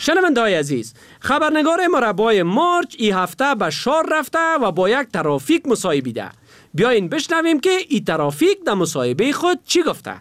شنونده‌های عزیز، خبرنگار مربای مرج این هفته به شار رفته و با یک ترافیک مصاحبه. بیاین بشنویم که این ترافیک در مصاحبه خود چی گفته.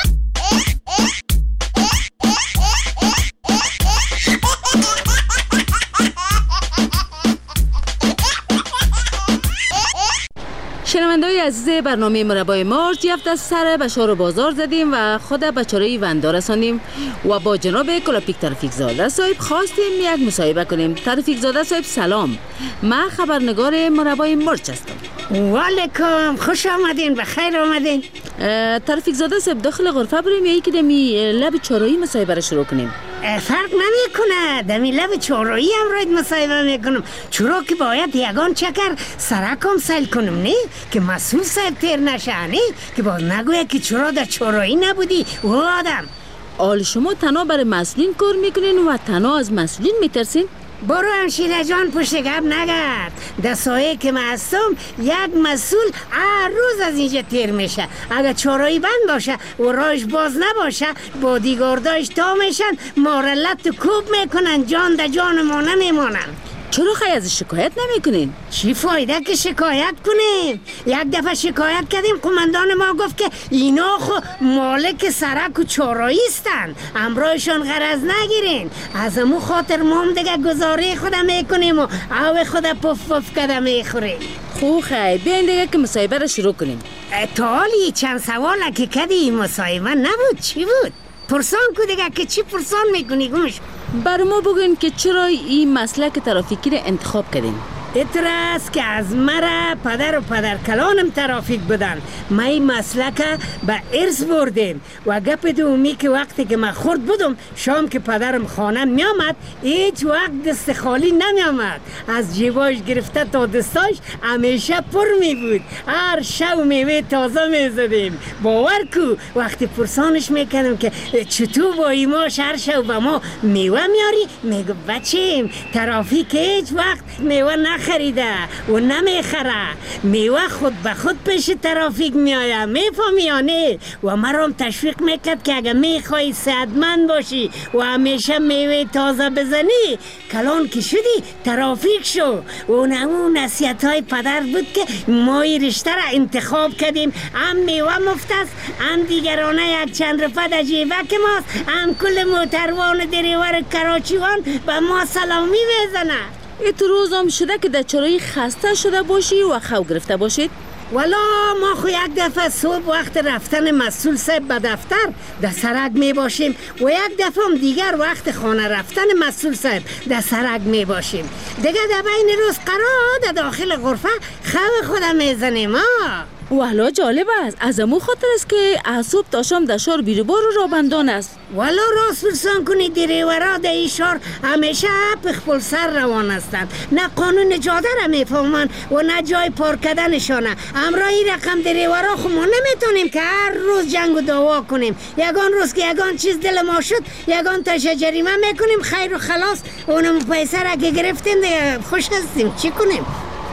شنونده‌های عزیز برنامه مربای مرج یفته سر به شار بازار زدیم و خود به چاره وندا رساندیم و با جناب کلاپیک ترافیک زاده صاحب خواستیم یک مصاحبه کنیم. ترافیک زاده صاحب سلام، من خبرنگار مربای مرج هستم. و علیکم، خوش آمدین، بخیر آمدین. ترافیک زاده صاحب داخل غرفه بریم یا یکی دمی لب چارایی مصاحبه را شروع کنیم؟ فرق نمیکنه، دمی لب چارایی هم راید مصاحبه میکنم، چرا که باید یگان چکر سرکم سیل کنم نه که مسئول صاحب تیر نشه، نه که باز نگوید که چرا در چارایی نبودی و آدم. آل شما تنها برای مسئولین کار میکنین و تنها از مسئولین میترسین؟ برو همشیره جان پشت گپ نگرد. در سایه که من هستم یک مسئول هر روز از اینجا تیر میشه. اگر چارایی بند باشه و راهش باز نباشه بادیگارداش تا میشن مارلت کوب میکنن، جان در جان ما نمیمونن. چرا خیلی از شکایت نمی کنین؟ چی فایده که شکایت کنیم؟ یک دفعه شکایت کردیم، قماندان ما گفت که اینا خو مالک سرک و چارایی استن، امرایشان غرض نگیرین. از امو خاطر ما هم دیگه گزاره خودم میکنیم و او خودم پف پف کده میخوریم. خوب خیلی بیاین دیگه که مصاحبه را شروع کنیم. تا حالی چند سوال که کدی این مصاحبه نبود، چی بود؟ پرسان کو دیگه که چی پرسان میکنی گوش؟ بر ما بگوین که چرا این مسلک ترافیکی را انتخاب کردین؟ اتراس که از مرا پدر و پدر کلانم ترافیک بودن، ما این مسلک به ارث بردیم و گپ دومی که وقتی که من خورد بودم شام که پدرم خانه میامد هیچ وقت دست خالی نمیامد، از جیباش گرفته تا دستاش همیشه پر می بود، هر شب میوه تازه میزدیم. باور کو وقتی پرسانش میکردم که چطور با ایماش هر شب به ما میوه میاری، میگو بچیم ترافیک هیچ وقت میوه خریده و نمیخره، میوه خود به خود پیش ترافیک میآید، میفهمی یا نه؟ و مرام تشویق میکرد که اگه میخوای صحتمند باشی و همیشه میوه تازه بزنی کلان که شدی ترافیک شو. و اون نصیحت های پدر بود که ما این رشته را انتخاب کردیم، هم میوه مفت است، هم دیگرانه یک چند رفت در جیبک ماست، هم کل موتروان دریور کراچیوان به ما سلامی بزنه. تو روز هم شده که در چرایی خسته شده باشی و خو گرفته باشید؟ والا ما خو یک دفعه صبح وقت رفتن مسئول صاحب به دفتر در سرک می باشیم و یک دفعه هم دیگر وقت خانه رفتن مسئول صاحب در سرک می باشیم. دیگه در بین روز قرار در داخل غرفه خو خودم می زنیم. والا جالب است، از امو خاطر است که از صبح تا شام در شار بیروبار و رابندان است. والا راست پرسان کنی دریورا در این شار همیشه پخپل سر روان هستند، نه قانون جاده را میفهمن و نه جای پارک کردنشانه. امرا این رقم دریورا خو ما نمیتونیم که هر روز جنگ و دعوا کنیم، یگان روز که یگان چیز دل ما شد یگان تاشه جریمه میکنیم، خیر و خلاص اونم پیسه را که گرفتیم دیگه خوش هستیم، چی کنیم؟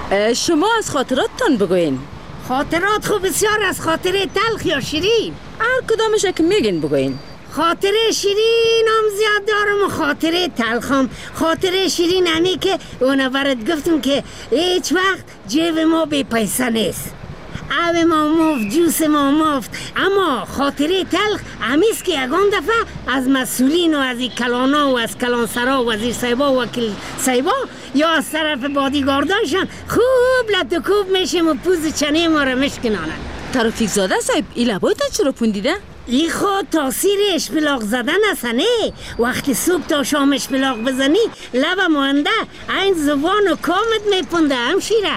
شما از خاطراتتان بگوین. خاطرات خوب بسیار از خاطره تلخ یا شیرین؟ هر کدامش که میگین بگوین. خاطره شیرین هم زیاد دارم و خاطره تلخم. خاطره شیرین همی که اون برات گفتم که هیچ وقت جیب ما بی پیسه نیست، آب ما مفت، جوس ما مفت. اما خاطره تلخ همیست که یگان دفعه از مسئولین و از این کلانا و از کلانسرا و وزیر صاحبا و وکیل صاحبا یا از طرف بادیگاردانشان خوب لطوکوب میشیم و پوز چنه ما را مشکنانن. ترافیک زاده صاحب این لبایتان چرا پوندیده؟ این خود تاثیر اشپلاق زدن است نه؟ وقتی صبح تا شام اشپلاق بزنی لب مانده این زبان و کامت میپنده همشیره.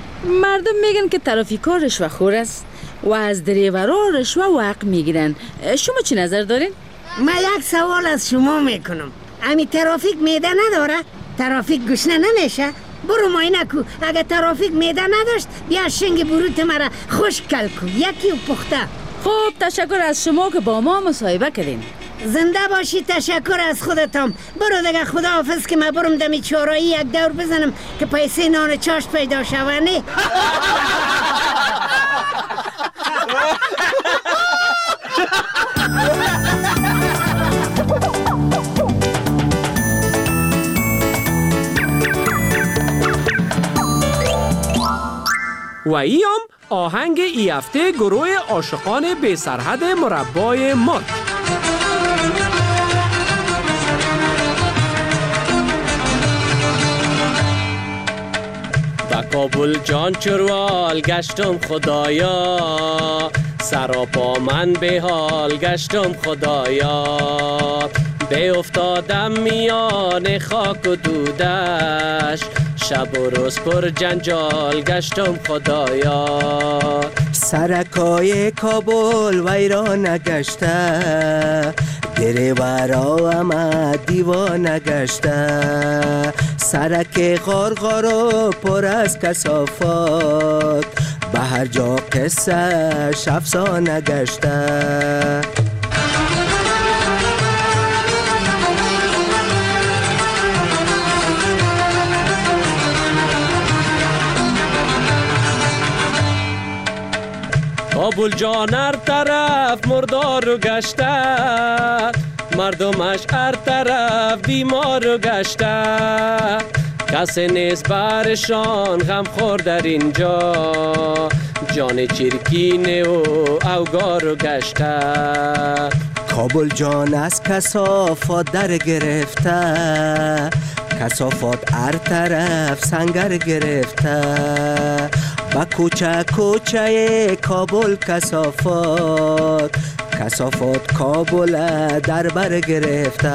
مردم میگن که ترافیکا رشوه خور است و از دریورا رشوه و حق میگیرن، شما چی نظر دارین؟ من یک سوال از شما میکنم، امی ترافیک میده نداره؟ ترافیک گشنه نمیشه؟ برو ماینه کو، اگه ترافیک میده نداشت بیا شنگ بروت مرا خوش کل کو، یکی و پخته. خوب تشکر از شما که با ما مصاحبه کردین. زنده باشی، تشکر از خودتم. برو دیگه خداحافظ که من برم دمی چارایی یک دور بزنم که پیسه نان چاشت پیدا شونه. و ایام آهنگ ای هفته گروه عاشقان بی سرحد مربای مرچ. با کابل جان چروال گشتم خدایا، سراپا من به حال گشتم خدایا. به افتادم میان خاک و دودش، شب و روز پر جنجال گشتم خدایا. سرکای کابل ویران گشته، دریورا آمد دیوانه گشته. سرک غارغارو پر از کثافات، به هر جا قصه افسانه گشته. کابل جان هر طرف مردار و گشته، مردمش هر طرف بیمار و گشته. کسی نیست برشان غم خور در اینجا، جان چرکین و اوگار و گشته. کابل جان از کثافات در گرفته، کثافات هر طرف سنگر گرفته. با کوچه کوچه کابل کثافات، کثافات کابل در بر گرفته.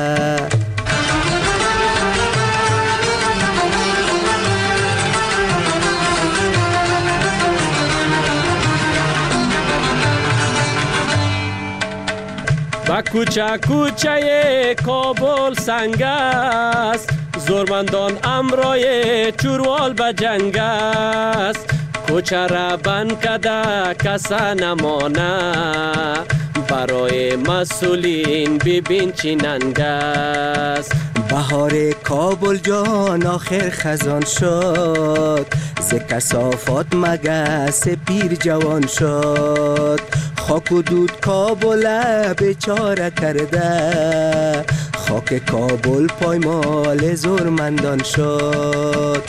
با کوچه کوچه کابل سنگ است، زورمندان امرای چوروال به جنگ است. کوچه را بند کده کسا نمانه، برای مسئولین ببین چی ننگ است. بهار کابل جان آخر خزان شد، ز کثافات مگس پیر جوان شد. خاک و دود کابل بیچاره کرده، خاک کابل پایمال زورمندان شد.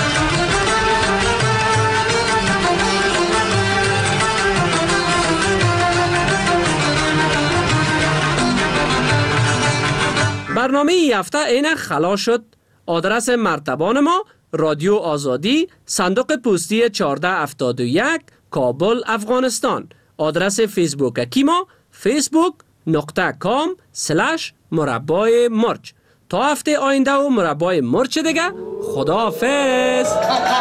برنامه ای هفته اینک خلاص شد. آدرس مرتبان ما: رادیو آزادی، صندوق پستی 1471، کابل، افغانستان. آدرس فیسبوک ما: facebook.com/مربای مرچ. تا هفته آینده و مربای مرچ دیگه. خداحافظ.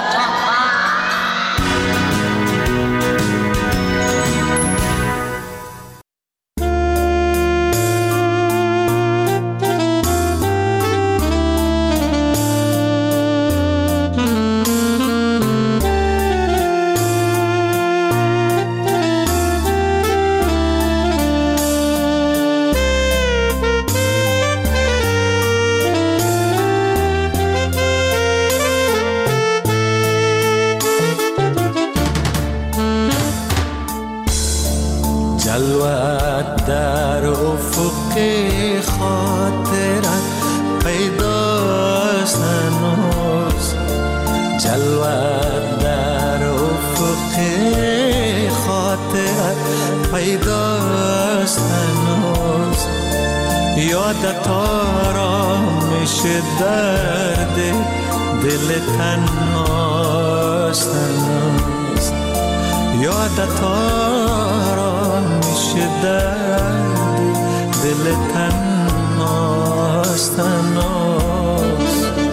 جلوت در افق خاطرت پیداست هنوز، جلوت در افق خاطرت پیداست هنوز. یادت آرامش درد دل تنهاست هنوز، یادت آرامش درد دل تنهاست هنوز.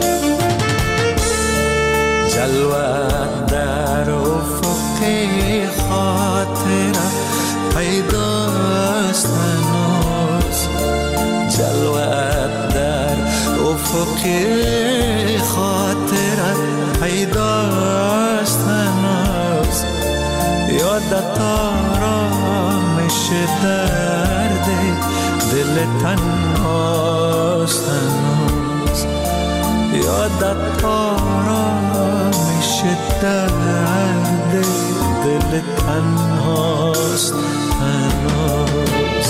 جلوت در افق خاطرت پیداست هنوز، جلوت در افق خاطرت پیداست هنوز. یادت آرامش درد دل تنهاست هنوز، یادت آرامش درد دل تنهاست هنوز.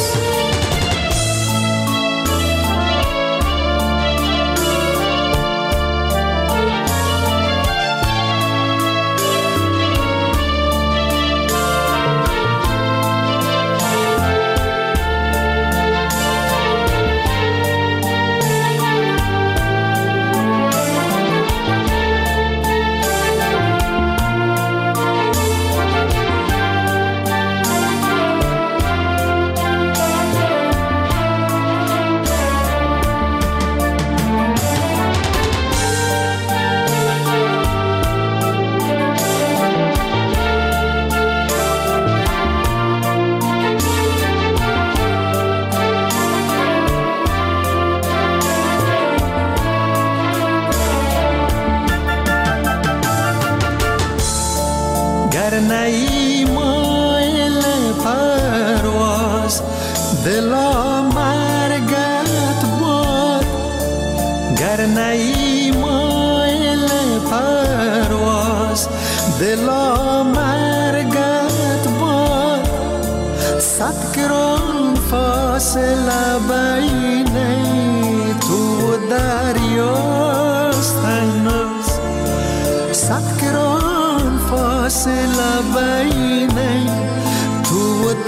گر نی مایل پرواز دلا مرگت باد صد گران فاصله بین تو و دریاست هنوز صد گران فاصله بین تو و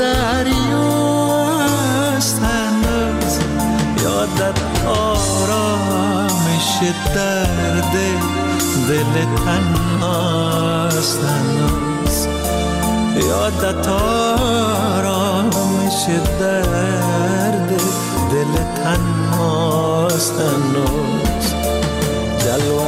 دریاست هنوز یادت آرامش درد دل تنهاست هنوز یادت آرامش درد دل تنهاست هنوز جلوه